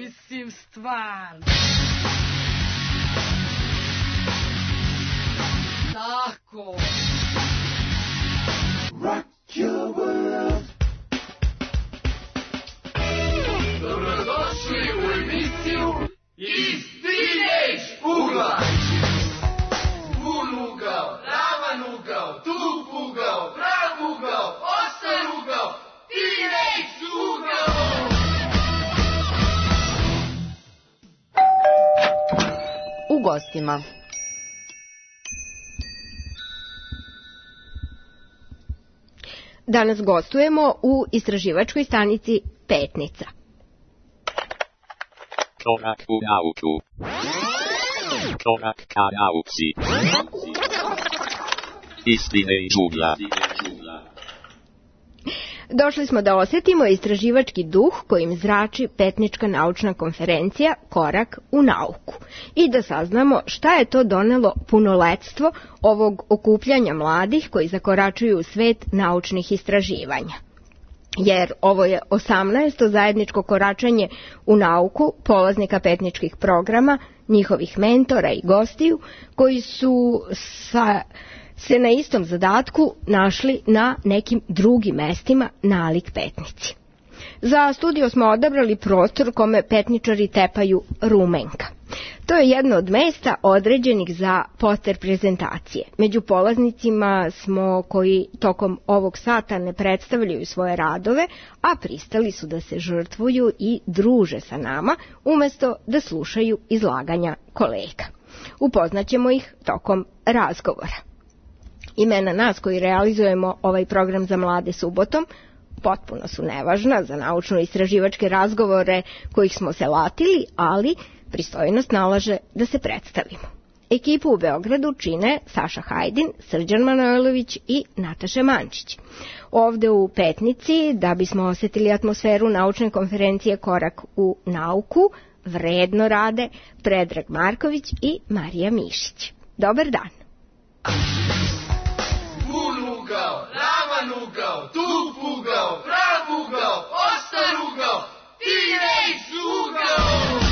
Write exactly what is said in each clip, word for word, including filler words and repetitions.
mislim stvarno. Tako. Rock your world. Dobrodošli u emisiju Iz Teenage ugla. Pun ugao, ravan ugao, tup ugao, prav ugao, ostar ugao, Teenage ugao. U gostima. Danas gostujemo u istraživačkoj stanici Petnica. Korak u nauku. Korak ka nauci. Istine i džugla. Došli smo da osjetimo istraživački duh kojim zrači Petnička naučna konferencija Korak u nauku i da saznamo šta je to donelo punoletstvo ovog okupljanja mladih koji zakoračuju u svet naučnih istraživanja. Jer ovo je osamnaesto zajedničko koračanje u nauku polaznika petničkih programa, njihovih mentora i gostiju koji su sa... se na istom zadatku našli na nekim drugim mestima nalik Petnici. Za studio smo odabrali prostor kome petničari tepaju Rumenka. To je jedno od mesta određenih za poster prezentacije. Među polaznicima smo koji tokom ovog sata ne predstavljaju svoje radove, a pristali su da se žrtvuju i druže sa nama, umesto da slušaju izlaganja kolega. Upoznaćemo ih tokom razgovora. Imena nas koji realizujemo ovaj program za mlade subotom potpuno su nevažna za naučno-istraživačke razgovore kojih smo se latili, ali pristojnost nalaže da se predstavimo. Ekipu u Beogradu čine Saša Hajdin, Srđan Manojlović i Nataša Mančić. Ovde u Petnici, da bismo osjetili atmosferu naučne konferencije Korak u nauku, vredno rade Predrag Marković i Marija Mišić. Dobar dan! Pun ugao, ravan ugao, tup ugao, prav ugao, ostar ugao, Teenage ugao.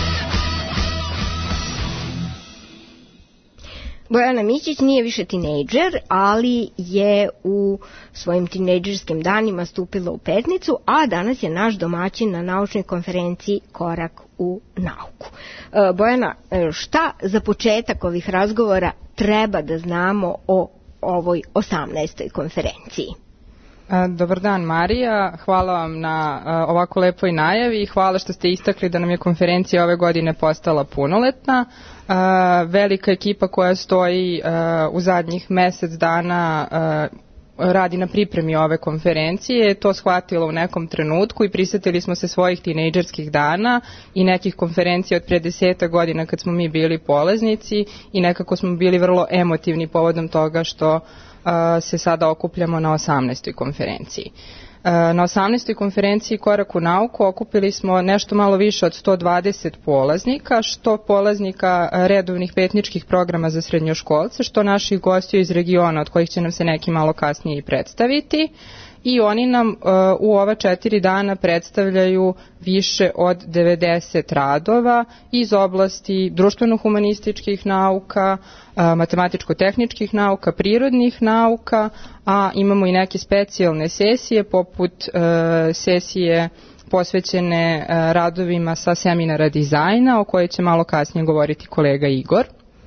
Bojana Mićić nije više tinejdžer, ali je u svojim tinejdžerskim danima stupila u Petnicu, a danas je naš domaćin na naučnoj konferenciji Korak u nauku. Bojana, šta za početak ovih razgovora treba da znamo o ovoj osamnaestoj konferenciji? Dobar dan, Marija, hvala vam na ovako lepoj najavi i hvala što ste istakli da nam je konferencija ove godine postala punoletna. Velika ekipa koja stoji u zadnjih mesec dana radi na pripremi ove konferencije, to shvatilo u nekom trenutku i prisetili smo se svojih tinejdžerskih dana i nekih konferencija od pre deseta godina kad smo mi bili polaznici i nekako smo bili vrlo emotivni povodom toga što uh, se sada okupljamo na osamnaestoj konferenciji. Na osamnaestoj konferenciji Korak u nauku okupili smo nešto malo više od sto dvadeset polaznika, što polaznika redovnih petničkih programa za srednjoškolce, što naših gostiju iz regiona, od kojih će nam se neki malo kasnije i predstaviti. I oni nam uh, u ova četiri dana predstavljaju više od devedeset radova iz oblasti društveno-humanističkih nauka, uh, matematičko-tehničkih nauka, prirodnih nauka, a imamo i neke specijalne sesije poput uh, sesije posvećene uh, radovima sa seminara dizajna, o kojoj će malo kasnije govoriti kolega Igor.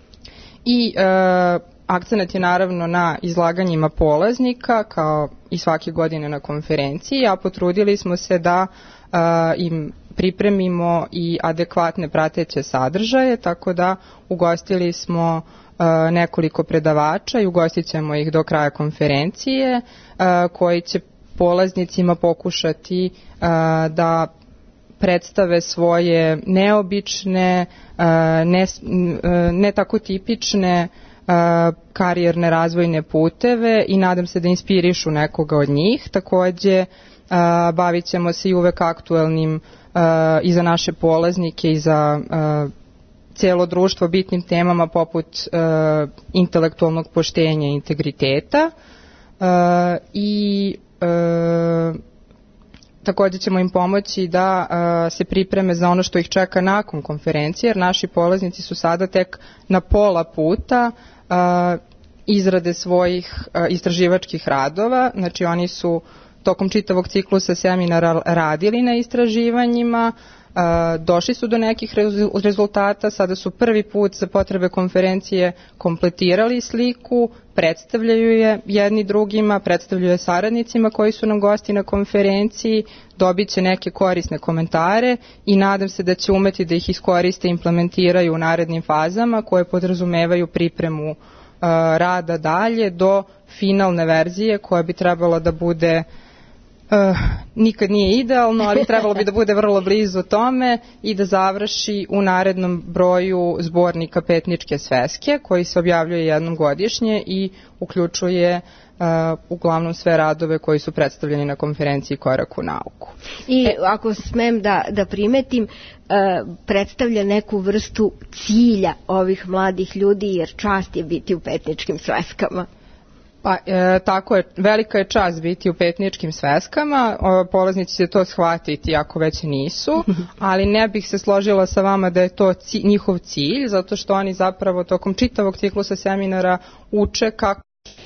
I uh, akcenat je naravno na izlaganjima polaznika, kao i svake godine na konferenciji, a potrudili smo se da uh, im pripremimo i adekvatne prateće sadržaje, tako da ugostili smo uh, nekoliko predavača i ugostit ćemo ih do kraja konferencije, uh, koji će polaznicima pokušati uh, da predstave svoje neobične, uh, ne, uh, ne tako tipične karijerne razvojne puteve i nadam se da inspirišu nekoga od njih. Takođe, bavit ćemo se i uvek aktuelnim i za naše polaznike i za cijelo društvo bitnim temama poput intelektualnog poštenja i integriteta i takođe ćemo im pomoći da uh, se pripreme za ono što ih čeka nakon konferencije, jer naši polaznici su sada tek na pola puta uh, izrade svojih uh, istraživačkih radova, znači oni su tokom čitavog ciklusa seminara radili na istraživanjima, Uh, došli su do nekih rezultata, sada su prvi put za potrebe konferencije kompletirali sliku, predstavljaju je jedni drugima, predstavljaju je saradnicima koji su nam gosti na konferenciji, dobit će neke korisne komentare i nadam se da će umeti da ih iskoriste i implementiraju u narednim fazama koje podrazumevaju pripremu uh, rada dalje do finalne verzije koja bi trebala da bude Uh, nikad nije idealno, ali trebalo bi da bude vrlo blizu tome i da završi u narednom broju zbornika Petničke sveske, koji se objavljuje jednom godišnje i uključuje uh, uglavnom sve radove koji su predstavljeni na konferenciji Korak u nauku. I ako smem da, da primetim, uh, predstavlja neku vrstu cilja ovih mladih ljudi, jer čast je biti u Petničkim sveskama. Pa, e, tako je, velika je čast biti u Petničkim sveskama, o, polaznici će to shvatiti ako već nisu, ali ne bih se složila sa vama da je to ci, njihov cilj, zato što oni zapravo tokom čitavog ciklusa seminara uče kako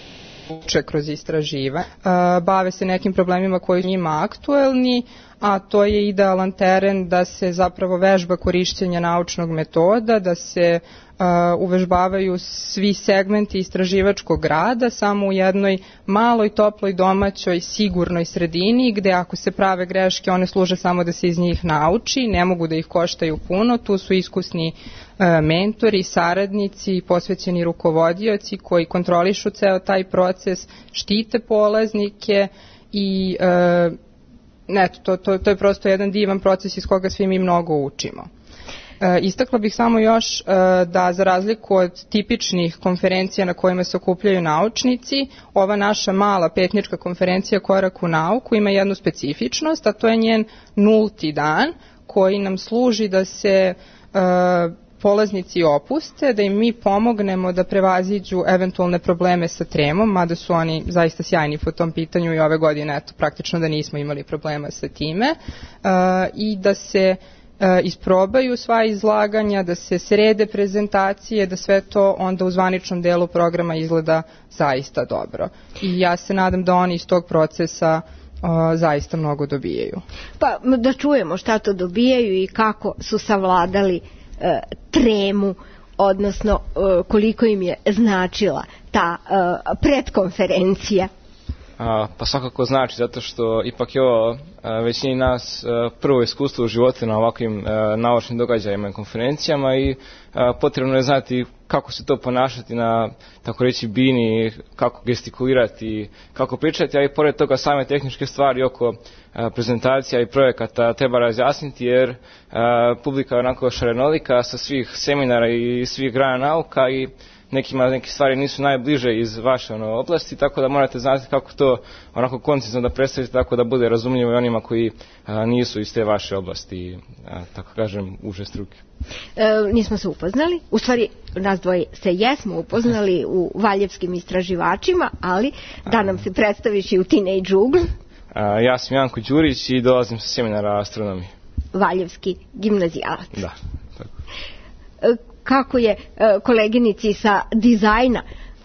uče kroz istraživa, e, bave se nekim problemima koji su njima aktuelni, a to je idealan teren da se zapravo vežba korišćenja naučnog metoda, da se uh, uvežbavaju svi segmenti istraživačkog rada samo u jednoj maloj, toploj, domaćoj, sigurnoj sredini gde ako se prave greške one služe samo da se iz njih nauči, ne mogu da ih koštaju puno, tu su iskusni uh, mentori, saradnici, posvećeni rukovodioci koji kontrolišu ceo taj proces, štite polaznike i uh, Eto, to, to, to je prosto jedan divan proces iz koga svi mi mnogo učimo. E, istakla bih samo još e, da za razliku od tipičnih konferencija na kojima se okupljaju naučnici, ova naša mala petnička konferencija Korak u nauku ima jednu specifičnost, a to je njen nulti dan koji nam služi da se e, polaznici opuste, da im mi pomognemo da prevaziđu eventualne probleme sa tremom, mada su oni zaista sjajni po tom pitanju i ove godine, eto, praktično da nismo imali problema sa time, uh, i da se uh, isprobaju sva izlaganja, da se srede prezentacije, da sve to onda u zvaničnom delu programa izgleda zaista dobro. I ja se nadam da oni iz tog procesa uh, zaista mnogo dobijaju. Pa da čujemo šta to dobijaju i kako su savladali tremu, odnosno koliko im je značila ta predkonferencija. A, pa svakako znači, zato što ipak je ovo a, većini nas a, prvo iskustvo u životu na ovakvim a, naučnim događajima i konferencijama i a, potrebno je znati kako se to ponašati na, tako reći, bini, kako gestikulirati, kako pričati, a i pored toga same tehničke stvari oko a, prezentacija i projekata treba razjasniti, jer a, publika je onako šarenolika sa svih seminara i svih grana nauka i nekima neke stvari nisu najbliže iz vaše ono, oblasti, tako da morate znati kako to onako koncizno da predstavite tako da bude razumljivo i onima koji a, nisu iz te vaše oblasti, a, tako kažem, uže struke. E, nismo se upoznali, u stvari nas dvoje se jesmo upoznali u Valjevskim istraživačima, ali da nam se predstaviš i u Teenage Uglu. A, ja sam Janko Đurić i dolazim sa seminara astronomije. Valjevski gimnazijalac. Da, tako. E, kako je uh, koleginici sa dizajna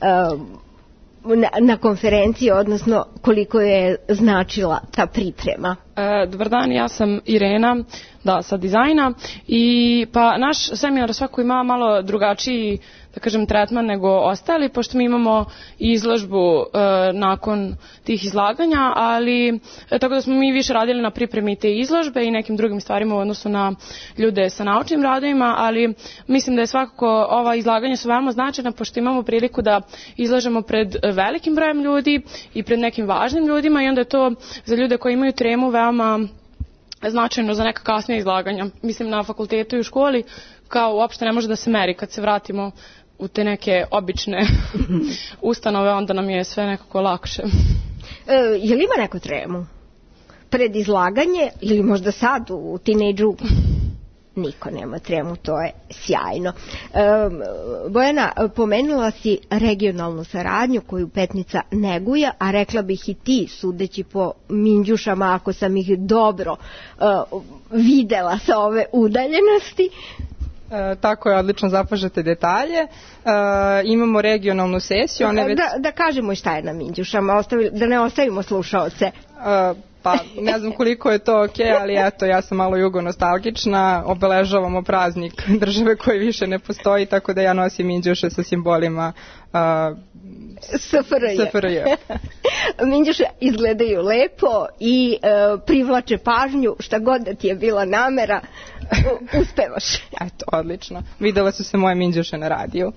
uh, na, na konferenciji, odnosno koliko je značila ta priprema? E, dobar dan, ja sam Irena, da, sa dizajna i pa naš seminar svako ima malo drugačiji, da kažem, tretman nego ostali, pošto mi imamo izložbu e, nakon tih izlaganja, ali e, tako da smo mi više radili na pripremi te izložbe i nekim drugim stvarima u odnosu na ljude sa naučnim radovima, ali mislim da je svakako ova izlaganja su veoma značajna, pošto imamo priliku da izlažemo pred velikim brojem ljudi i pred nekim važnim ljudima i onda je to za ljude koji imaju tremu veoma značajno za neka kasnija izlaganja. Mislim, na fakultetu i u školi kao uopšte ne može da se meri. Kad se vratimo u te neke obične ustanove, onda nam je sve nekako lakše. E, je li ima neko tremu? Pred izlaganje ili možda sad u Teenage-u? niko nema tremu, to je sjajno. E, Bojana, pomenula si regionalnu saradnju koju Petnica neguje, a rekla bih i ti, sudeći po minđušama, ako sam ih dobro e, videla sa ove udaljenosti. E, tako je, odlično zapažete detalje. E, imamo regionalnu sesiju. One već... da, da kažemo šta je na minđušama, ostavi, da ne ostavimo slušaoce. E, Pa ne znam koliko je to ok, ali eto, ja sam malo jugonostalgična, obeležavamo praznik države koji više ne postoji, tako da ja nosim minđuše sa simbolima uh, S F R J. S F R J. Minđuše izgledaju lepo i uh, privlače pažnju, šta god da ti je bila namera, uspevaš. Eto, odlično. Videla su se moje minđuše na radiju.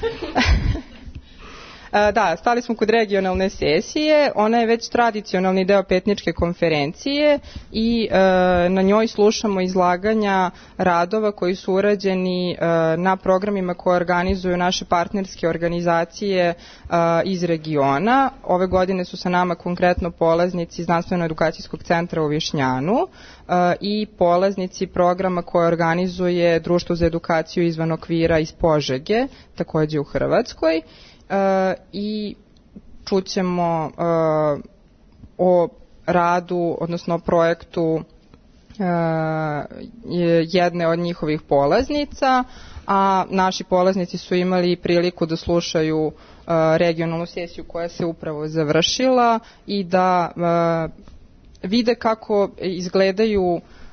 Da, stali smo kod regionalne sesije, ona je već tradicionalni deo Petničke konferencije i e, na njoj slušamo izlaganja radova koji su urađeni e, na programima koje organizuju naše partnerske organizacije e, iz regiona. Ove godine su sa nama konkretno polaznici Znanstveno-edukacijskog centra u Višnjanu e, i polaznici programa koje organizuje Društvo za edukaciju izvan okvira iz Požege, takođe u Hrvatskoj. Uh, i čućemo uh, o radu, odnosno o projektu uh, jedne od njihovih polaznica, a naši polaznici su imali priliku da slušaju uh, regionalnu sesiju koja se upravo završila i da uh, vide kako izgledaju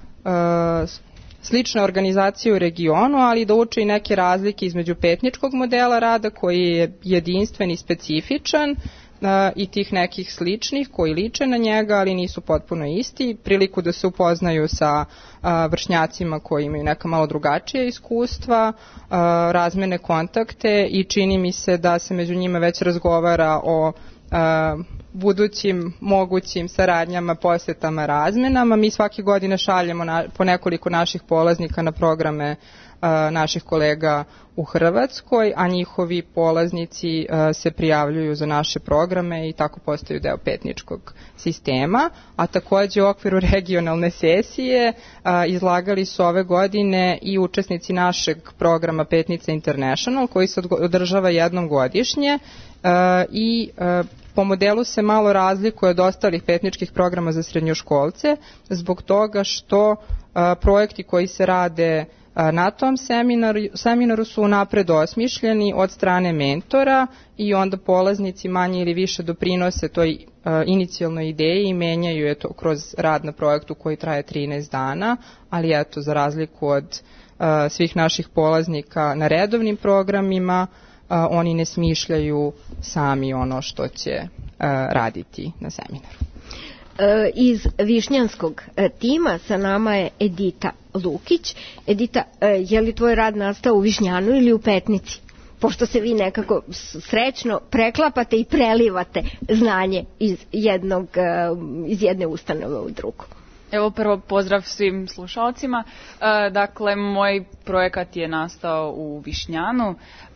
uh, slične organizacije u regionu, ali da uče i neke razlike između petničkog modela rada koji je jedinstven i specifičan uh, i tih nekih sličnih koji liče na njega, ali nisu potpuno isti. Priliku da se upoznaju sa uh, vršnjacima koji imaju neka malo drugačija iskustva, uh, razmene kontakte i čini mi se da se među njima već razgovara o uh, budućim mogućim saradnjama, posetama, razmenama. Mi svake godine šaljemo na, po nekoliko naših polaznika na programe uh, naših kolega u Hrvatskoj, a njihovi polaznici uh, se prijavljuju za naše programe i tako postaju deo petničkog sistema. A takođe u okviru regionalne sesije uh, izlagali su ove godine i učesnici našeg programa Petnica International, koji se održava jednom godišnje uh, i uh, po modelu se malo razlikuje od ostalih petničkih programa za srednjoškolce zbog toga što a, projekti koji se rade a, na tom seminaru, seminaru su napred osmišljeni od strane mentora i onda polaznici manje ili više doprinose toj a, inicijalnoj ideji i menjaju je to kroz rad na projektu koji traje trinaest dana, ali eto, za razliku od a, svih naših polaznika na redovnim programima, Uh, oni ne smišljaju sami ono što će uh, raditi na seminaru. E, iz Višnjanskog e, tima sa nama je Edita Lukić. Edita, e, je li tvoj rad nastao u Višnjanu ili u Petnici? Pošto se vi nekako srećno preklapate i prelivate znanje iz, jednog, e, iz jedne ustanove u drugu. Evo prvo pozdrav svim slušalcima. E, dakle, moj projekat je nastao u Višnjanu. E,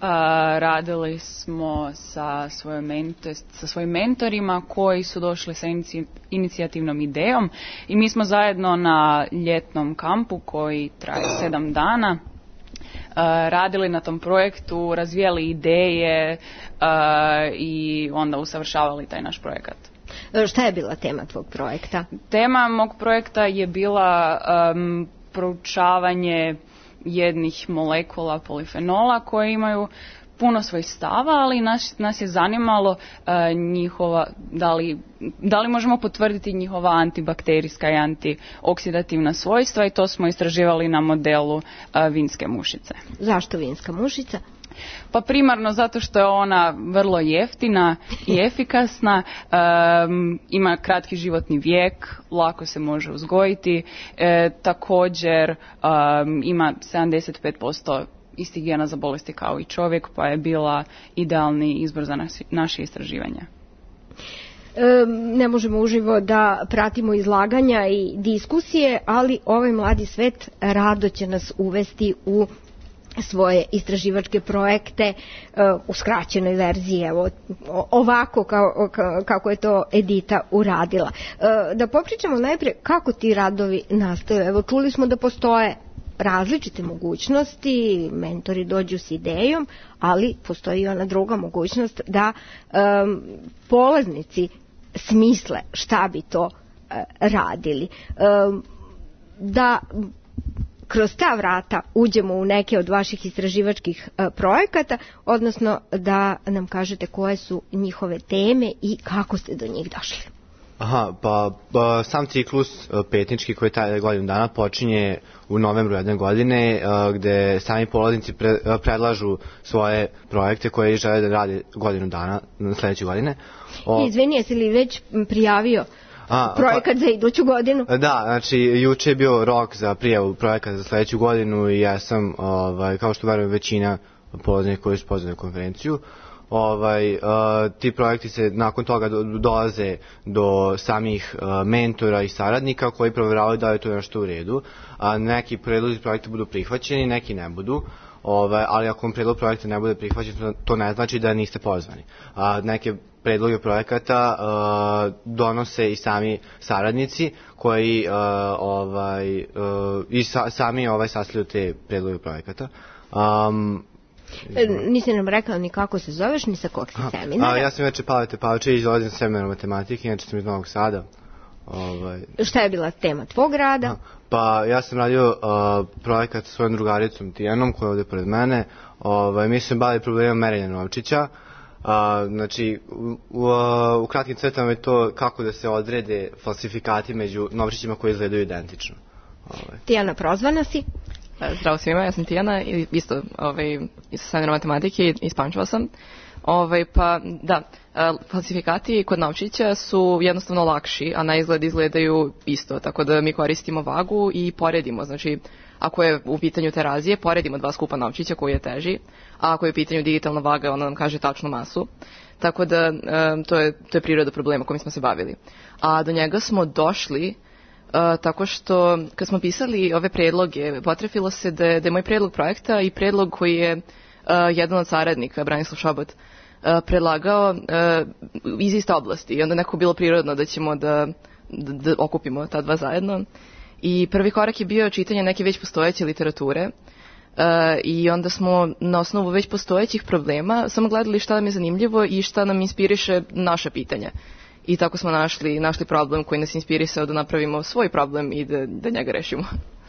radili smo sa, svojim mentor, sa svojim mentorima koji su došli sa inici, inicijativnom idejom i mi smo zajedno na ljetnom kampu koji traje sedam dana radili na tom projektu, razvijali ideje uh, i onda usavršavali taj naš projekat. Šta je bila tema tvog projekta? Tema mog projekta je bila um, proučavanje jednih molekula polifenola koje imaju puno svojih stava, ali nas, nas je zanimalo uh, njihova, da li, da li možemo potvrditi njihova antibakterijska i antioksidativna svojstva i to smo istraživali na modelu uh, vinske mušice. Zašto vinska mušica? Pa primarno zato što je ona vrlo jeftina i efikasna, um, ima kratki životni vijek, lako se može uzgojiti, e, također um, ima sedamdeset pet posto istih gena za bolesti kao i čovjek, pa je bila idealni izbor za nas, naše istraživanja. E, ne možemo uživo da pratimo izlaganja i diskusije, ali ovaj mladi svet rado će nas uvesti u svoje istraživačke projekte uh, u skraćenoj verziji, evo, ovako kao, kako je to Edita uradila. Uh, da popričamo najprije kako ti radovi nastaju. Evo, čuli smo da postoje različite mogućnosti, mentori dođu s idejom, ali postoji i ona druga mogućnost da um, polaznici smisle šta bi to uh, radili. Um, da kroz ta vrata uđemo u neke od vaših istraživačkih uh, projekata, odnosno da nam kažete koje su njihove teme i kako ste do njih došli. Aha, pa, pa sam ciklus petnički koji traje godinu dana počinje u novembru jedne godine gde sami polaznici pre, predlažu svoje projekte koje žele da rade godinu dana sledeće godine. O... Izvini, jesi li već prijavio A, projekat pa, za iduću godinu? Da, znači juče je bio rok za prijavu projekata za sledeću godinu i ja sam, ovaj, kao što verujem većina polaznika koji su pozvani na konferenciju, Ovaj, uh, ti projekti se nakon toga do, dolaze do samih uh, mentora i saradnika koji provjeravaju da je to nešto u redu, a neki predlozi projekta budu prihvaćeni, neki ne budu, ovaj, ali ako vam predlog projekta ne bude prihvaćen, to, to ne znači da niste pozvani. A neke predloge projekata uh, donose i sami saradnici koji uh, ovaj, uh, i sa, sami ovaj sastavljaju te predloge projekata. Um, Nisi nam rekao ni kako se zoveš, ni sa kog si seminara. A, ja sam inače Pavle Tepavčević, dolazim sa seminara matematike, inače sam iz Novog Sada. Ovaj... Šta je bila tema tvog rada? A, pa ja sam radio uh, projekat sa svojom drugaricom Tijanom, koja je ovde pored mene. Ovaj, mi smo bavili problemom merenja novčića. Uh, znači, u, u, u kratkim crtama je to kako da se odrede falsifikati među novčićima koji izgledaju identično. Ovaj. Tijana, prozvana si? Zdravo svima, ja sam Tijana, isto ovaj, iz seminara matematike, iz Pančeva sam. Ovaj, pa da, falsifikati kod novčića su jednostavno lakši, a na izgled izgledaju isto, tako da mi koristimo vagu i poredimo, znači ako je u pitanju terazije, poredimo dva skupa novčića koji je teži, a ako je u pitanju digitalna vaga, ona nam kaže tačnu masu. Tako da to je, to je priroda problema kojim smo se bavili. A do njega smo došli Uh, tako što kad smo pisali ove predloge, potrefilo se da je, da je moj predlog projekta i predlog koji je uh, jedan od saradnika, Branislav Šobot, uh, predlagao uh, iz iste oblasti i onda neko bilo prirodno da ćemo da, da, da okupimo ta dva zajedno. I prvi korak je bio čitanje neke već postojeće literature uh, i onda smo na osnovu već postojećih problema samo gledali šta nam je zanimljivo i šta nam inspiriše naša pitanja. I tako smo našli, našli problem koji nas inspirisao da napravimo svoj problem i da, da njega rešimo.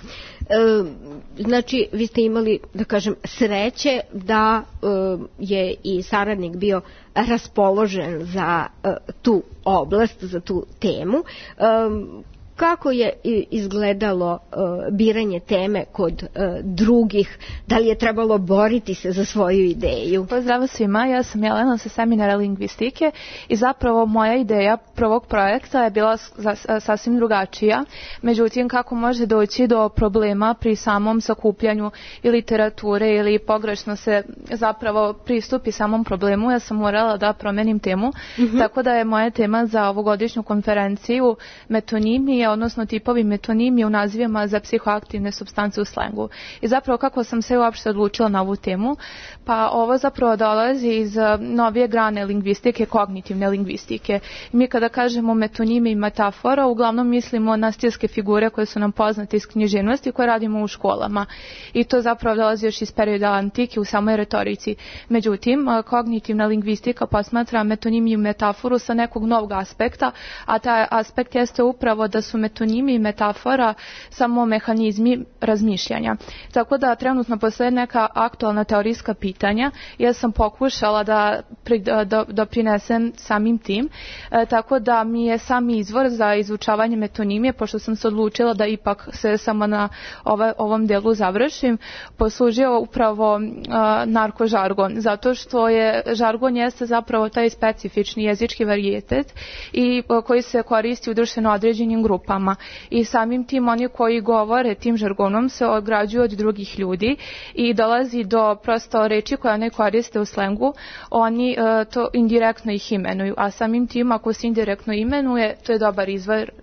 E, znači, vi ste imali, da kažem, sreće da e, je i saradnik bio raspoložen za e, tu oblast, za tu temu. E, Kako je izgledalo uh, biranje teme kod uh, drugih? Da li je trebalo boriti se za svoju ideju? Pozdrav svima, ja sam Jelena sa seminara lingvistike i zapravo moja ideja prvog projekta je bila sasvim drugačija. Međutim, kako može doći do problema pri samom sakupljanju i literature ili pogrešno se zapravo pristupi samom problemu, ja sam morala da promenim temu. Mm-hmm. Tako da je moja tema za ovogodišnju konferenciju metonimija, odnosno tipovi metonimije u nazivima za psihoaktivne supstance u slengu. I zapravo kako sam se uopšte odlučila na ovu temu? Pa ovo zapravo dolazi iz novije grane lingvistike, kognitivne lingvistike. I mi kada kažemo metonimi i metafora, uglavnom mislimo na stilske figure koje su nam poznate iz književnosti koje radimo u školama. I to zapravo dolazi još iz perioda antike u samoj retorici. Međutim, kognitivna lingvistika posmatra metonimiju i metaforu sa nekog novog aspekta, a taj aspekt jeste upravo da su metonimi i metafora samo mehanizmi razmišljanja. Tako da trenutno postoje neka aktualna teorijska pitanja. Ja sam pokušala da doprinesem samim tim. E, tako da mi je sam izvor za izučavanje metonimije, pošto sam se odlučila da ipak se samo na ova, ovom delu završim, poslužio upravo a, narkožargon. Zato što je žargon jeste zapravo taj specifični jezički varijetet i a, koji se koristi u društveno određenim grupama. I samim tim oni koji govore tim žargonom se ograđuju od drugih ljudi i dolazi do prosto reči koje ne koriste u slengu, oni uh, to indirektno ih imenuju, a samim tim ako se indirektno imenuje, to je dobar izvor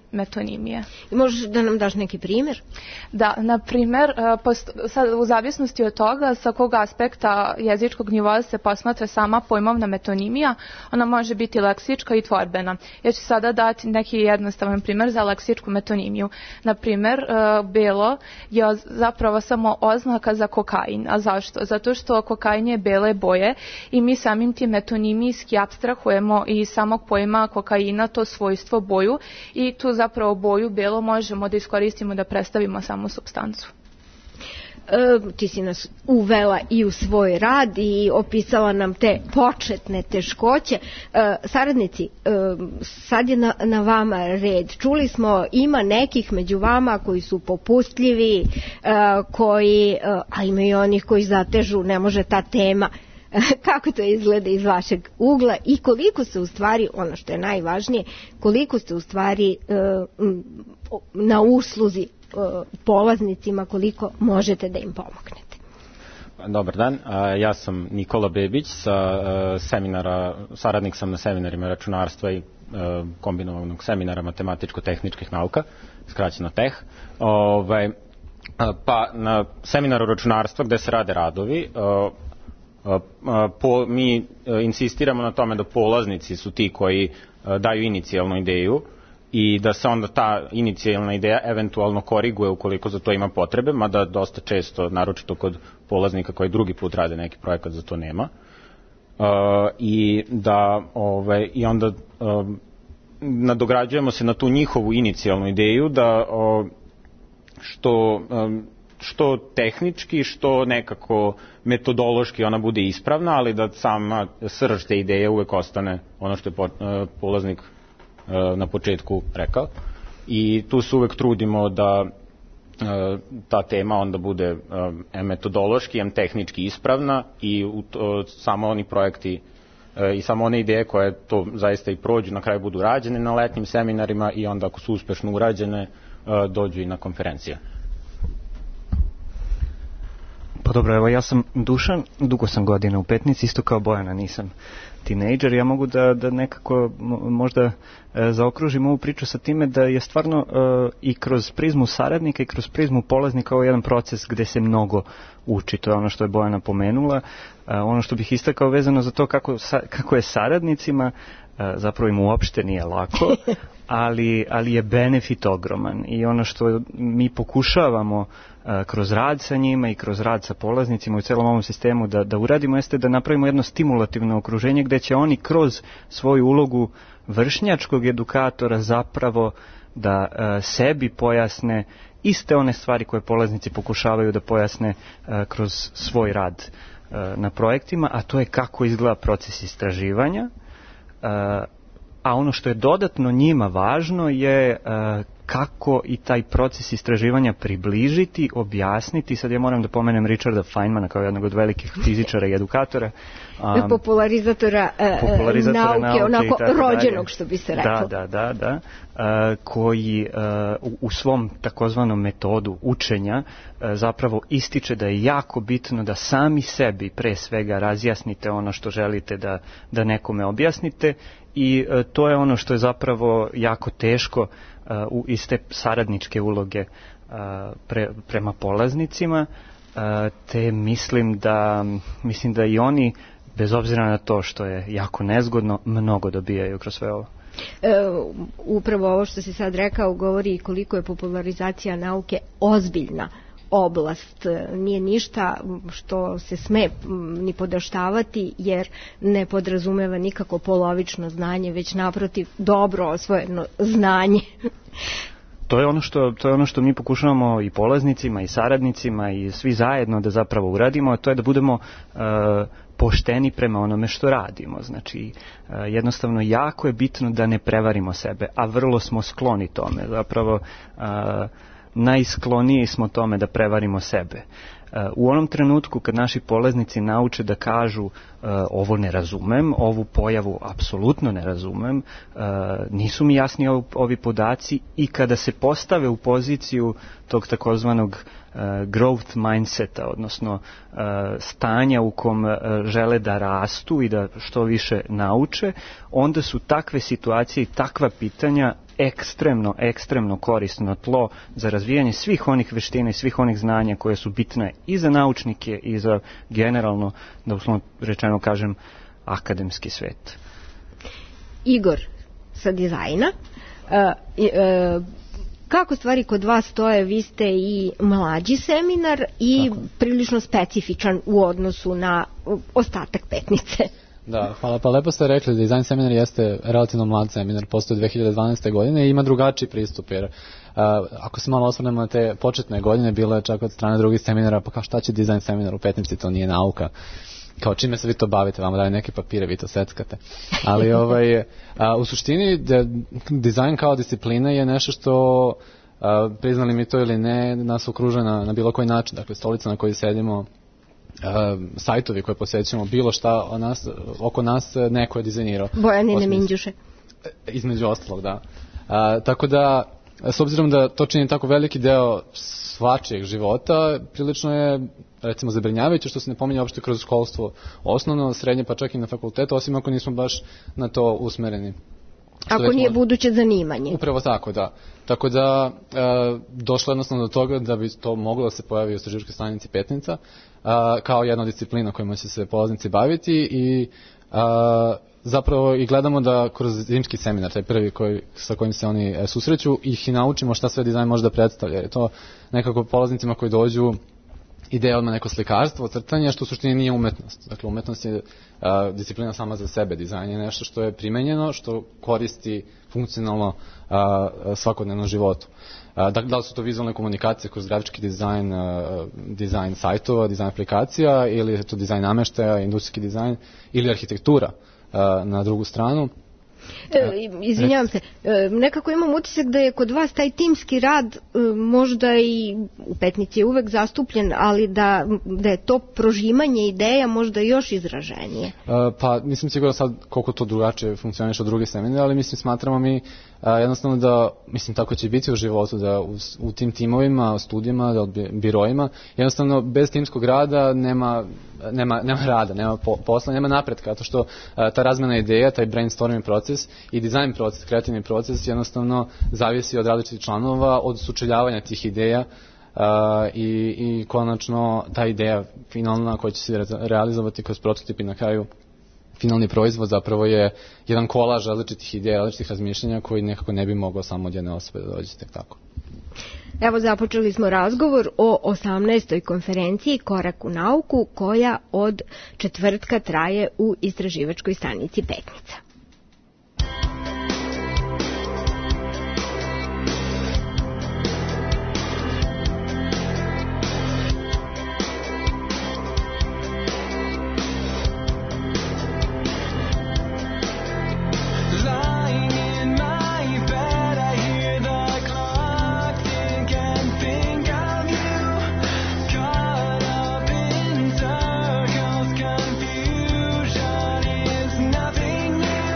metonimije. I možeš da nam daš neki primjer? Da, na primjer, u zavisnosti od toga sa kog aspekta jezičkog nivoa se posmatra sama pojmovna metonimija, ona može biti leksička i tvorbena. Ja ću sada dati neki jednostavan primjer za leksičku metonimiju. Na primjer, belo je zapravo samo oznaka za kokain. A zašto? Zato što kokain je bele boje i mi samim tim metonimijski apstrahujemo i samog pojma kokaina, to svojstvo boju, i tu zapravo boju belo možemo da iskoristimo da predstavimo samu supstancu. E, ti si nas uvela i u svoj rad i opisala nam te početne teškoće. E, saradnici, e, sad je na, na vama red. Čuli smo, ima nekih među vama koji su popustljivi, e, koji, e, a ima i onih koji zatežu, ne može ta tema. Kako to izgleda iz vašeg ugla i koliko se u stvari, ono što je najvažnije, koliko ste u stvari e, na usluzi e, polaznicima, koliko možete da im pomognete? Dobar dan, ja sam Nikola Bebić, sa seminara, saradnik sam na seminarima računarstva i kombinovanog seminara matematičko-tehničkih nauka, skraćeno T E H. Ove, pa na seminaru računarstva gde se rade radovi, Po, mi insistiramo na tome da polaznici su ti koji daju inicijalnu ideju i da se onda ta inicijalna ideja eventualno koriguje ukoliko za to ima potrebe, mada dosta često, naročito kod polaznika koji drugi put rade neki projekat, za to nema. Uh, i da ove, i onda uh, nadograđujemo se na tu njihovu inicijalnu ideju da uh, što um, što tehnički, što nekako metodološki ona bude ispravna, ali da sama srž te ideje uvek ostane ono što je po, uh, polaznik uh, na početku rekao. I tu se uvek trudimo da uh, ta tema onda bude um, em metodološki, em tehnički ispravna i uh, samo oni projekti uh, i samo one ideje koje to zaista i prođu na kraju budu rađene na letnjim seminarima i onda ako su uspešno urađene uh, dođu i na konferencije. Pa dobro, evo ja sam Dušan, dugo sam godina u Petnici, isto kao Bojana, nisam tinejdžer. Ja mogu da, da nekako možda e, zaokružim ovu priču sa time da je stvarno e, i kroz prizmu saradnika i kroz prizmu polaznika ovo jedan proces gde se mnogo uči. To je ono što je Bojana pomenula. E, ono što bih istakao vezano za to kako, sa, kako je saradnicima, e, zapravo im uopšte nije lako, ali, ali je benefit ogroman. I ono što mi pokušavamo kroz rad sa njima i kroz rad sa polaznicima u celom ovom sistemu da, da uradimo jeste da napravimo jedno stimulativno okruženje gde će oni kroz svoju ulogu vršnjačkog edukatora zapravo da uh, sebi pojasne iste one stvari koje polaznici pokušavaju da pojasne uh, kroz svoj rad uh, na projektima, a to je kako izgleda proces istraživanja, uh, a ono što je dodatno njima važno je uh, kako i taj proces istraživanja približiti, objasniti. Sad ja moram da pomenem Richarda Feynmana kao jednog od velikih fizičara i edukatora. Um, popularizatora, uh, popularizatora nauke, nauke, onako rođenog, što bi se reklo. Da, da, da, da. Uh, koji uh, u, u svom takozvanom metodu učenja uh, zapravo ističe da je jako bitno da sami sebi pre svega razjasnite ono što želite da, da nekome objasnite i uh, to je ono što je zapravo jako teško uh, iz te saradničke uloge uh, pre, prema polaznicima, uh, te mislim da, mislim da i oni, bez obzira na to što je jako nezgodno, mnogo dobijaju kroz sve ovo. E, upravo ovo što si sad rekao govori koliko je popularizacija nauke ozbiljna oblast, nije ništa što se sme ni podaštavati jer ne podrazumeva nikako polovično znanje, već naprotiv dobro osvojeno znanje. To je ono što to je ono što mi pokušavamo i polaznicima i saradnicima i svi zajedno da zapravo uradimo, a to je da budemo uh, pošteni prema onome što radimo. Znači, uh, jednostavno jako je bitno da ne prevarimo sebe, a vrlo smo skloni tome. Zapravo uh, najskloniji smo tome da prevarimo sebe. Uh, u onom trenutku kad naši polaznici nauče da kažu ovo ne razumem, ovu pojavu apsolutno ne razumem, uh, nisu mi jasni ovi, ovi podaci i kada se postave u poziciju tog takozvanog uh, growth mindseta, odnosno uh, stanja u kom uh, žele da rastu i da što više nauče, onda su takve situacije i takva pitanja ekstremno, ekstremno korisno tlo za razvijanje svih onih veština i svih onih znanja koje su bitne i za naučnike i za generalno, da uslovno rečeno kažem, akademski svet. Igor sa dizajna, uh, uh, kako stvari kod vas stoje? Vi ste i mlađi seminar i tako, prilično specifičan u odnosu na ostatak Petnice. Da, hvala. Pa lepo ste rekli, dizajn seminar jeste relativno mlad seminar, postoje dve hiljade dvanaeste. godine i ima drugačiji pristup, jer uh, ako se malo osvrnemo na te početne godine, bilo je čak od strane drugih seminara, pa kao šta će dizajn seminar u Petnici, to nije nauka. Kao čime se vi to bavite, vam daju neke papire, vi to seckate. Ali ovaj, a, u suštini de, dizajn kao disciplina je nešto što, a, priznali mi to ili ne, nas okružuje na, na bilo koji način. Dakle, stolica na kojoj sedimo, a, sajtovi koje posjećamo, bilo šta o nas, oko nas neko je dizajnirao. Bojanine Minđuše. Između ostalog, da. A, tako da, s obzirom da to čini tako veliki deo svačijeg života, prilično je, recimo, zabrinjavajuće što se ne pominje uopšte kroz školstvo osnovno, srednje, pa čak i na fakultetu, osim ako nismo baš na to usmereni. Što ako nije možda buduće zanimanje. Upravo tako, da. Tako da, e, došlo jednostavno do toga da bi to moglo da se pojavi u istraživačkoj stanici Petnica, a, kao jedna disciplina kojima će se polaznici baviti i a, zapravo i gledamo da kroz zimski seminar, taj prvi koji, sa kojim se oni e, susreću, ih i naučimo šta sve dizajn može da predstavlja. Jer je to nekako polaznicima koji dođu ideja odmah neko slikarstvo, crtanje, što u suštini nije umetnost. Dakle, umetnost je a, disciplina sama za sebe, dizajn je nešto što je primenjeno, što koristi funkcionalno a, svakodnevnom životu. A, da, da li su to vizualne komunikacije kroz grafički dizajn, a, dizajn sajtova, dizajn aplikacija, ili je to dizajn nameštaja, industrijski dizajn, ili arhitektura a, na drugu stranu. E, izvinjavam se, e, nekako imam utisak da je kod vas taj timski rad e, možda i u Petnici je uvek zastupljen, ali da, da je to prožimanje ideja možda još izraženije. E, pa nisam siguran sad koliko to drugačije funkcioniše od drugih seminara, ali mislim smatramo mi a, jednostavno da, mislim tako će biti u životu, da u, u tim timovima, studijama, da birojima, jednostavno bez timskog rada nema, nema, nema rada, nema po, posla, nema napretka, zato što a, ta razmena ideja, taj brainstorming proces i dizajn proces, kreativni proces jednostavno zavisi od različitih članova, od sučeljavanja tih ideja uh, i, i konačno ta ideja finalna koja će se re- realizovati kroz prototip i na kraju finalni proizvod zapravo je jedan kolaž različitih ideja, različitih razmišljanja koji nekako ne bi mogao samo od jedne osobe da dođe tek tako. Evo započeli smo razgovor o osamnaestoj konferenciji Korak u nauku koja od četvrtka traje u istraživačkoj stanici Petnica. Nothing new.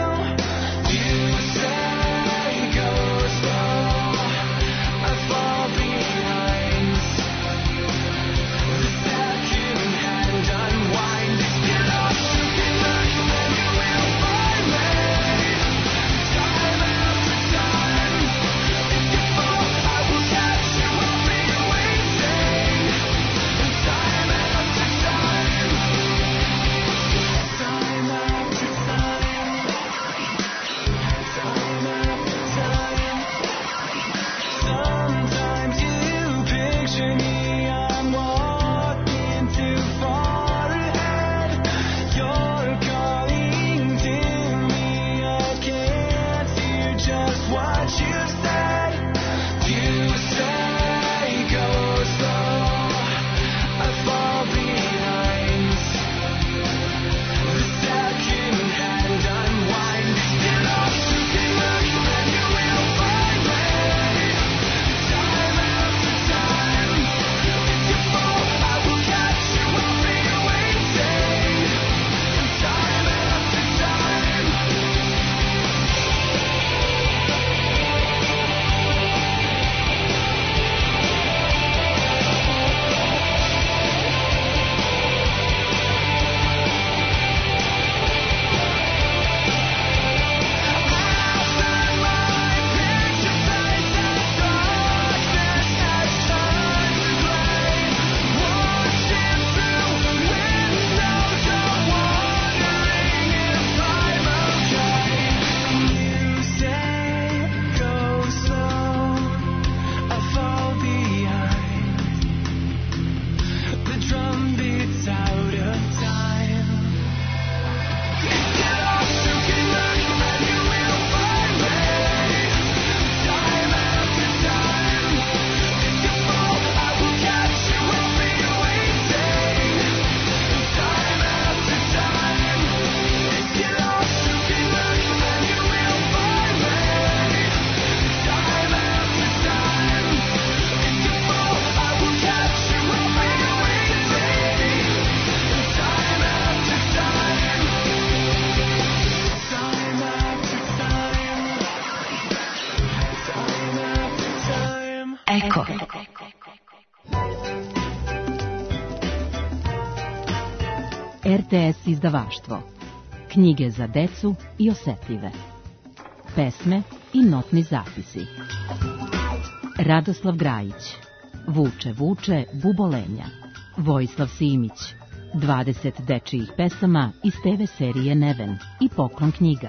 R T S izdavaštvo. Knjige za decu i osetljive. Pesme i notni zapisi. Radoslav Grajić. Vuče, vuče, bubolenja. Vojislav Simić. dvadeset dečijih pesama iz te ve serije Neven i Poklon knjiga.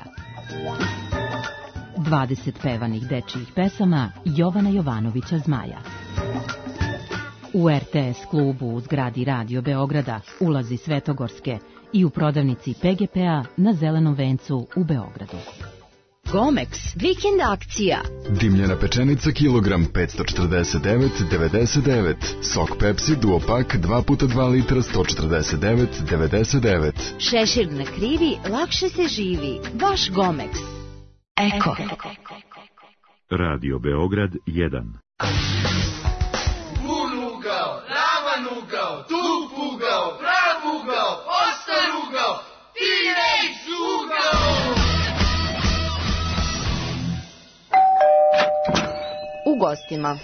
dvadeset pevanih dečijih pesama Jovana Jovanovića Zmaja. U R T S klubu u zgradi Radio Beograda, ulazi Svetogorske i u prodavnici P G P-a na Zelenom vencu u Beogradu. Gomex, vikend akcija. Dimljena pečenica kilogram petsto četrdeset devet devedeset devet. Sok Pepsi Duopak dva puta dva litra sto četrdeset devet devedeset devet. Šešir na krivi, lakše se živi. Vaš Gomex. Eko. Radio Beograd jedan. Bun ugao, ravan ugao, tup ugao, prav ugao, ostar ugao, T-Rex ugao. U gostima.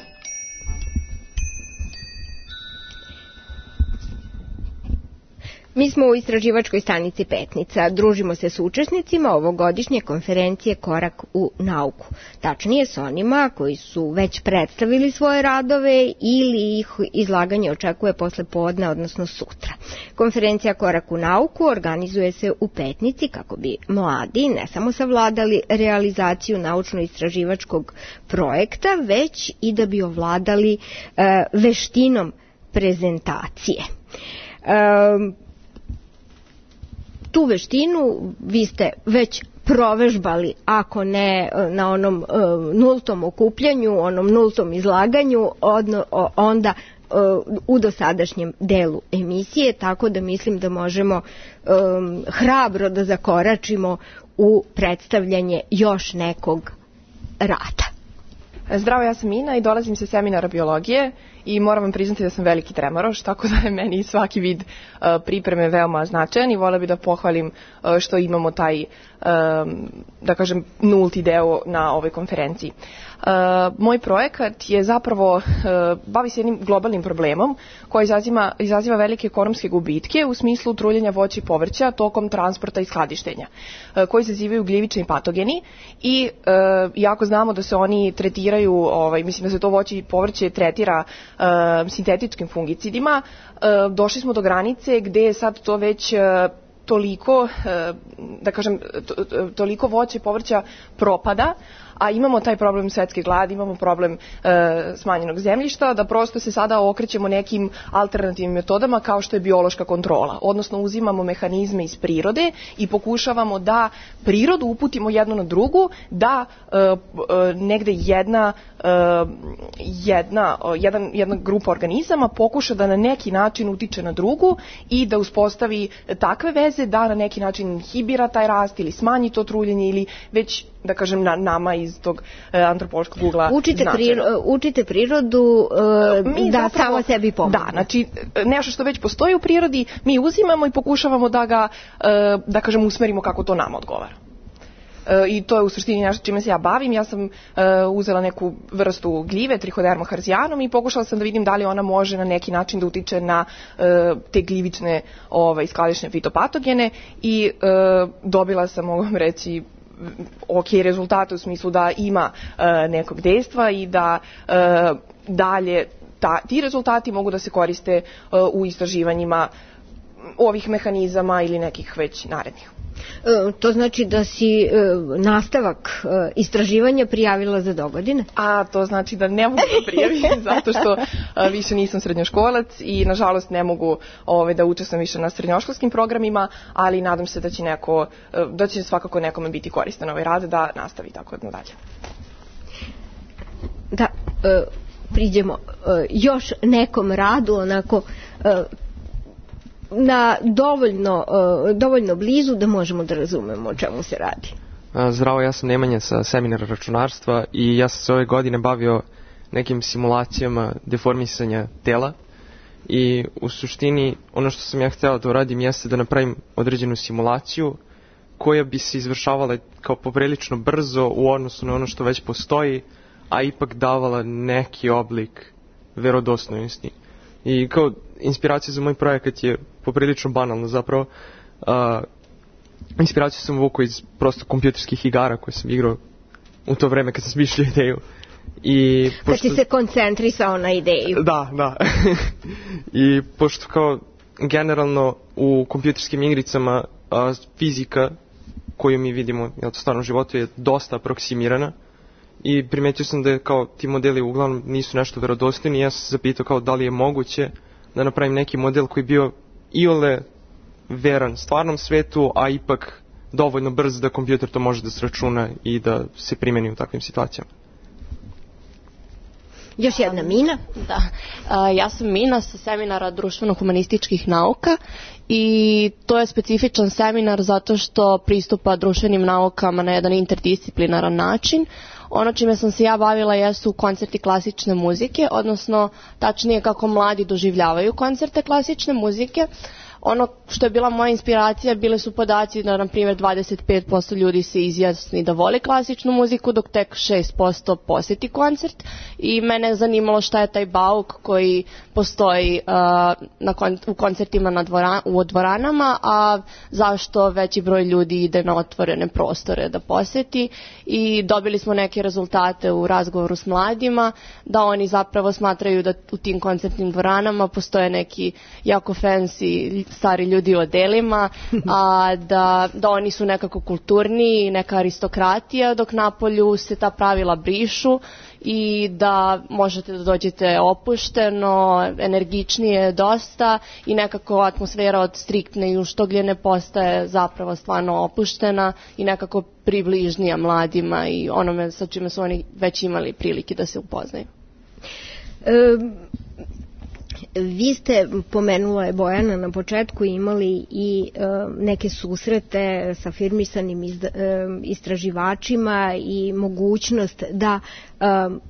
Mi smo u istraživačkoj stanici Petnica. Družimo se s učesnicima ovogodišnje konferencije Korak u nauku. Tačnije s onima koji su već predstavili svoje radove ili ih izlaganje očekuje posle podne, odnosno sutra. Konferencija Korak u nauku organizuje se u Petnici kako bi mladi ne samo savladali realizaciju naučno-istraživačkog projekta, već i da bi ovladali e, veštinom prezentacije. E, Tu veštinu vi ste već provežbali, ako ne na onom uh, nultom okupljanju, onom nultom izlaganju, odno, onda uh, u dosadašnjem delu emisije, tako da mislim da možemo um, hrabro da zakoračimo u predstavljanje još nekog rada. Zdravo, ja sam Ina i dolazim sa seminara biologije i moram vam priznati da sam veliki tremoroš, tako da je meni svaki vid uh, pripreme veoma značajan i vola bi da pohvalim uh, što imamo taj, um, da kažem, nulti deo na ovoj konferenciji. Uh, moj projekat je zapravo, uh, bavi se jednim globalnim problemom koji izaziva, izaziva velike ekonomske gubitke u smislu truljenja voća i povrća tokom transporta i skladištenja, uh, koji izazivaju gljivični patogeni i uh, iako znamo da se oni tretiraju, ovaj, mislim da se to voće i povrće tretira uh, sintetičkim fungicidima, uh, došli smo do granice gde je sad to već uh, toliko, uh, da kažem, to, toliko voće i povrća propada, a imamo taj problem svetske gladi, imamo problem e, smanjenog zemljišta, da prosto se sada okrećemo nekim alternativnim metodama kao što je biološka kontrola. Odnosno uzimamo mehanizme iz prirode i pokušavamo da prirodu uputimo jednu na drugu, da e, e, negde jedna, e, jedna, jedan, jedna grupa organizama pokuša da na neki način utiče na drugu i da uspostavi takve veze da na neki način inhibira taj rast ili smanji to truljenje ili već, da kažem, na nama iz tog e, antropološkog ugla učite, priro, učite prirodu e, mi da zapravo, samo sebi pomogne. Da, znači nešto što već postoji u prirodi mi uzimamo i pokušavamo da ga, e, da kažem, usmerimo kako to nama odgovara. E, I to je u suštini nešto čime se ja bavim. Ja sam e, uzela neku vrstu gljive, Trichoderma harzianum, i pokušala sam da vidim da li ona može na neki način da utiče na e, te gljivične ovaj, skladišne fitopatogene i e, dobila sam, mogu vam reći, ok rezultate u smislu da ima e, nekog dejstva i da e, dalje ta, ti rezultati mogu da se koriste e, u istraživanjima ovih mehanizama ili nekih već narednih. E, to znači da si e, nastavak e, istraživanja prijavila za dogodine? A to znači da ne mogu da prijavim zato što e, više nisam srednjoškolac i nažalost ne mogu ove, da učestvujem više na srednjoškolskim programima, ali nadam se da će, neko, e, da će svakako nekome biti koristan ovaj rad da nastavi tako nadalje. Da, e, priđemo e, još nekom radu onako e, na dovoljno, uh, dovoljno blizu da možemo da razumemo o čemu se radi. Zdravo, ja sam Nemanja sa seminara računarstva i ja sam se ove godine bavio nekim simulacijama deformisanja tela i u suštini ono što sam ja htjela da uradim jeste da napravim određenu simulaciju koja bi se izvršavala kao poprilično brzo u odnosu na ono što već postoji, a ipak davala neki oblik verodostojnosti. I kao inspiracija za moj projekat je poprilično banalno zapravo. Uh, inspiraciju sam vukao iz prosto kompjuterskih igara koje sam igrao u to vreme kad sam smišljao ideju. I pošto... Kad si se koncentrisao na ideju. Da, da. I pošto kao generalno u kompjuterskim igricama a, fizika koju mi vidimo u stvarnom životu je dosta aproksimirana i primetio sam da je kao ti modeli uglavnom nisu nešto verodostojni i ja sam se zapitao kao da li je moguće da napravim neki model koji bio iole veran stvarnom svetu, a ipak dovoljno brz da kompjuter to može da sračuna i da se primeni u takvim situacijama. Još jedna Mina. Da. A, ja sam Mina sa seminara društveno-humanističkih nauka i to je specifičan seminar zato što pristupa društvenim naukama na jedan interdisciplinaran način. Ono čime sam se ja bavila jesu koncerti klasične muzike, odnosno tačnije kako mladi doživljavaju koncerte klasične muzike. Ono što je bila moja inspiracija bile su podaci da, na primjer, dvadeset pet posto ljudi se izjasni da voli klasičnu muziku, dok tek šest posto posjeti koncert. I mene je zanimalo šta je taj bauk koji postoji uh, na kon- u koncertima na dvora- u dvoranama, a zašto veći broj ljudi ide na otvorene prostore da posjeti. I dobili smo neke rezultate u razgovoru s mladima, da oni zapravo smatraju da u tim koncertnim dvoranama postoje neki jako fancy stari ljudi u odelima, a da, da oni su nekako kulturniji, neka aristokratija, dok napolju se ta pravila brišu i da možete da dođete opušteno, energičnije dosta i nekako atmosfera od striktne i uštogljene postaje zapravo stvarno opuštena i nekako približnija mladima i onome sa čime su oni već imali prilike da se upoznaju. Um. Vi ste, pomenula je Bojana na početku, imali i e, neke susrete sa firmisanim izda, e, istraživačima i mogućnost da e,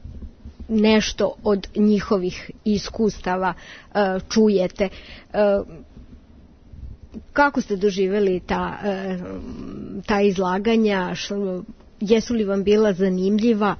nešto od njihovih iskustava e, čujete. E, kako ste doživjeli ta, e, ta izlaganja? Š, jesu li vam bila zanimljiva?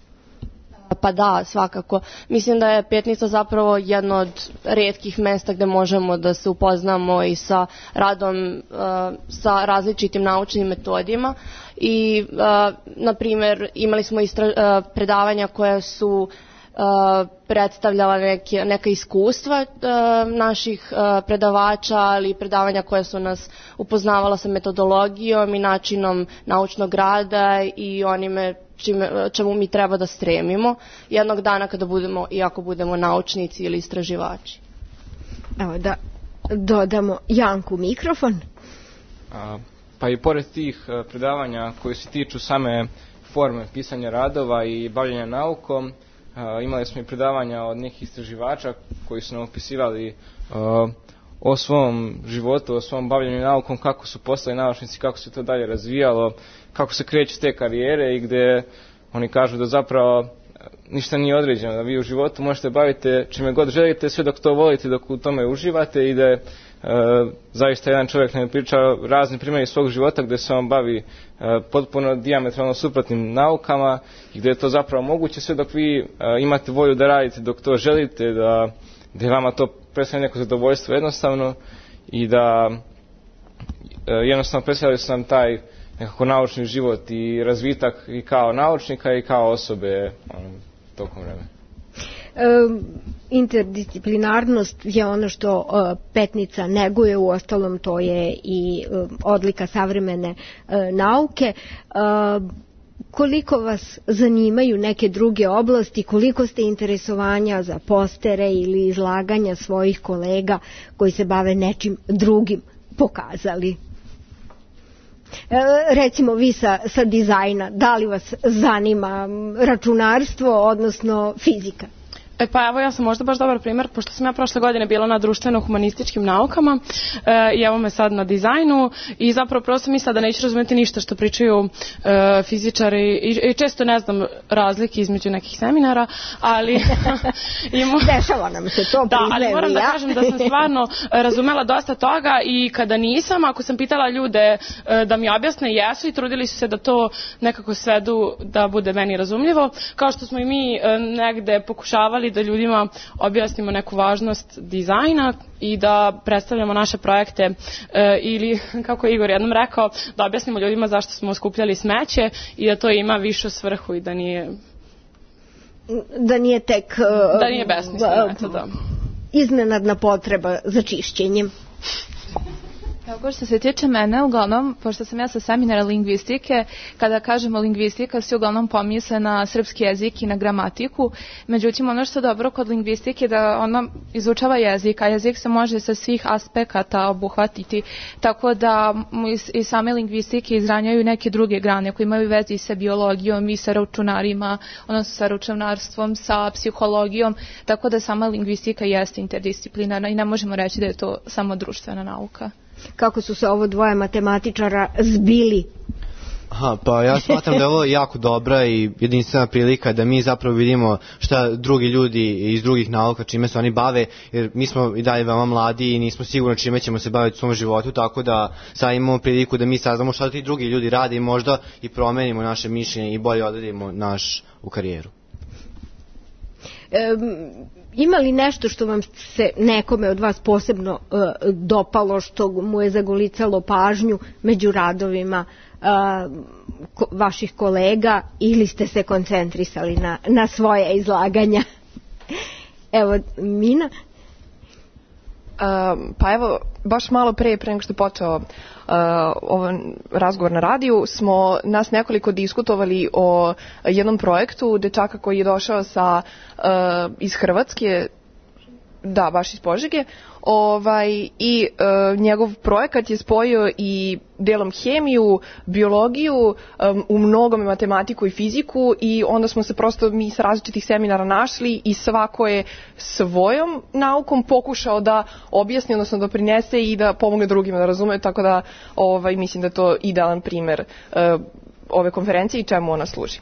Pa da, svakako. Mislim da je Petnica zapravo jedno od rijetkih mesta gdje možemo da se upoznamo i sa radom, uh, sa različitim naučnim metodima i, uh, na primjer, imali smo istra, uh, predavanja koja su Uh, predstavljala neke, neka iskustva uh, naših uh, predavača, ali i predavanja koja su nas upoznavala sa metodologijom i načinom naučnog rada i onime čime, čemu mi treba da stremimo jednog dana kada budemo, iako budemo naučnici ili istraživači. Evo da dodamo Janku mikrofon. A, pa i pored tih uh, predavanja koji se tiču same forme pisanja radova i bavljenja naukom, Uh, imali smo i predavanja od nekih istraživača koji su nam opisivali uh, o svom životu, o svom bavljenju naukom, kako su postali naučnici, kako se to dalje razvijalo, kako se kreću te karijere i gdje oni kažu da zapravo ništa nije određeno, da vi u životu možete baviti čime god želite, sve dok to volite, dok u tome uživate i da je Uh, zaista jedan čovjek nam priča razni primjeri svog života gdje se on bavi uh, potpuno dijametralno suprotnim naukama i gdje je to zapravo moguće sve dok vi uh, imate volju da radite, dok to želite, da, da vama to predstavlja neko zadovoljstvo jednostavno i da uh, jednostavno predstavljaju su nam taj nekako naučni život i razvitak i kao naučnika i kao osobe um, tokom vremena. Um, interdisciplinarnost je ono što uh, Petnica neguje, u ostalom to je i uh, odlika savremene uh, nauke. Uh, koliko vas zanimaju neke druge oblasti, koliko ste interesovanja za postere ili izlaganja svojih kolega koji se bave nečim drugim pokazali? Recimo vi sa, sa dizajna, da li vas zanima računarstvo, odnosno fizika? E pa evo, ja sam možda baš dobar primjer, pošto sam ja prošle godine bila na društveno-humanističkim naukama e, i evo me sad na dizajnu i zapravo prosto mi sada neću razumjeti ništa što pričaju e, fizičari i, i često ne znam razlike između nekih seminara, ali ima... dešava nam se to, da, ali moram ja. da kažem da sam stvarno razumela dosta toga i kada nisam, ako sam pitala ljude e, da mi objasne, jesu i trudili su se da to nekako svedu da bude meni razumljivo, kao što smo i mi e, negde pokušavali hteli da ljudima objasnimo neku važnost dizajna i da predstavljamo naše projekte e, ili, kako je Igor jednom rekao, da objasnimo ljudima zašto smo skupljali smeće i da to ima višu svrhu i da nije... Da nije tek... Uh, da nije besmisleno, eto da. Iznenadna potreba za čišćenjem. Tako što se tiče mene, uglavnom, pošto sam ja sa seminara lingvistike, kada kažemo lingvistika, svi uglavnom pomisle na srpski jezik i na gramatiku. Međutim, ono što je dobro kod lingvistike je da ona izučava jezik, a jezik se može sa svih aspekata obuhvatiti. Tako da iz, iz same lingvistike izranjaju neke druge grane koje imaju vezi sa biologijom i sa računarima, odnosno sa računarstvom, sa psihologijom. Tako da sama lingvistika jeste interdisciplinarna i ne možemo reći da je to samo društvena nauka. Kako su se ovo dvoje matematičara zbili? Aha, pa ja smatram da je ovo jako dobra i jedinstvena prilika da mi zapravo vidimo šta drugi ljudi iz drugih nauka, čime se oni bave, jer mi smo i dalje veoma mladi i nismo sigurni čime ćemo se baviti u svom životu, tako da sad imamo priliku da mi saznamo šta ti drugi ljudi rade i možda i promenimo naše mišljenje i bolje odredimo naš u karijeru. Um, ima li nešto što vam se nekome od vas posebno uh, dopalo, što mu je zagolicalo pažnju među radovima uh, ko, vaših kolega, ili ste se koncentrisali na, na svoje izlaganja? Evo, Mina? Um, pa evo, baš malo pre, pre nego što je počeo uh, ovaj razgovor na radiju, smo nas nekoliko diskutovali o jednom projektu dečaka koji je došao sa, uh, iz Hrvatske, da, baš iz Požege, ovaj, i uh, njegov projekat je spojio i delom hemiju, biologiju, um, u mnogome matematiku i fiziku, i onda smo se prosto mi sa različitih seminara našli i svako je svojom naukom pokušao da objasni, odnosno da prinese i da pomogne drugima da razumeju, tako da ovaj, mislim da je to idealan primer uh, ove konferencije i čemu ona služi.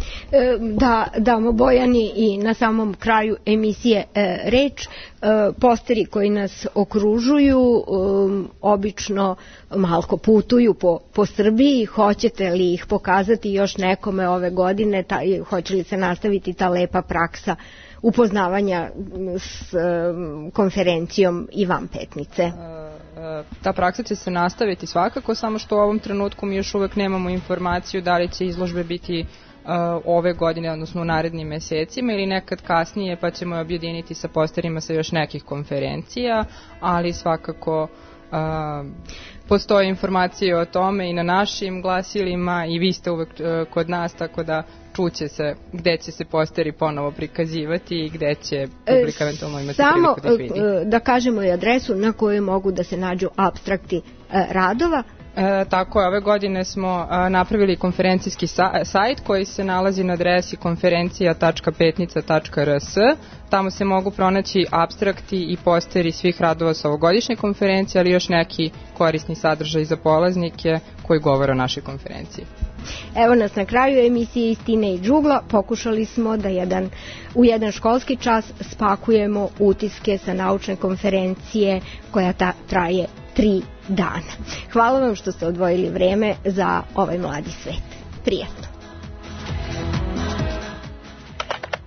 Da damo Bojani i na samom kraju emisije e, reč. E, posteri koji nas okružuju e, obično malko putuju po, po Srbiji. Hoćete li ih pokazati još nekome ove godine? Ta, hoće li se nastaviti ta lepa praksa upoznavanja s e, konferencijom i van Petnice? Ta praksa će se nastaviti svakako, samo što u ovom trenutku mi još uvek nemamo informaciju da li će izložbe biti ove godine, odnosno u narednim mesecima ili nekad kasnije, pa ćemo je objediniti sa posterima sa još nekih konferencija, ali svakako uh, postoje informacije o tome i na našim glasilima i vi ste uvek uh, kod nas, tako da čuće se gde će se posteri ponovo prikazivati i gde će publika eventualno imati Samo, priliku da ih vidi. Samo da kažemo i adresu na kojoj mogu da se nađu apstrakti uh, radova. E, tako je, ove godine smo a, napravili konferencijski sa, sajt koji se nalazi na adresi konferencija tačka petnica tačka r s. Tamo se mogu pronaći apstrakti i posteri svih radova sa ovogodišnje konferencije, ali još neki korisni sadržaj za polaznike koji govore o našoj konferenciji. Evo nas na kraju emisije Istine i džugla. Pokušali smo da jedan, u jedan školski čas spakujemo utiske sa naučne konferencije koja ta, traje tri dana. Hvala vam što ste odvojili vreme za ovaj mladi svet. Prijatno.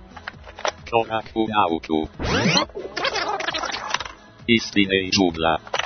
Korak u nauku. Istine i džugla.